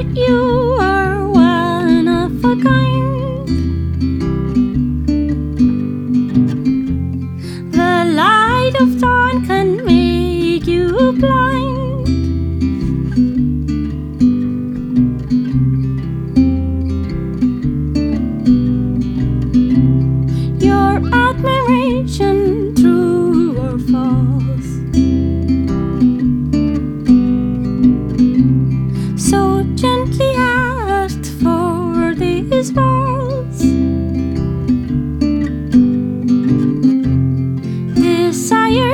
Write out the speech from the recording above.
You are one of a kind. The light of dawn can make you blind. Your admiration, true or false, so gently asked for these balls. Desire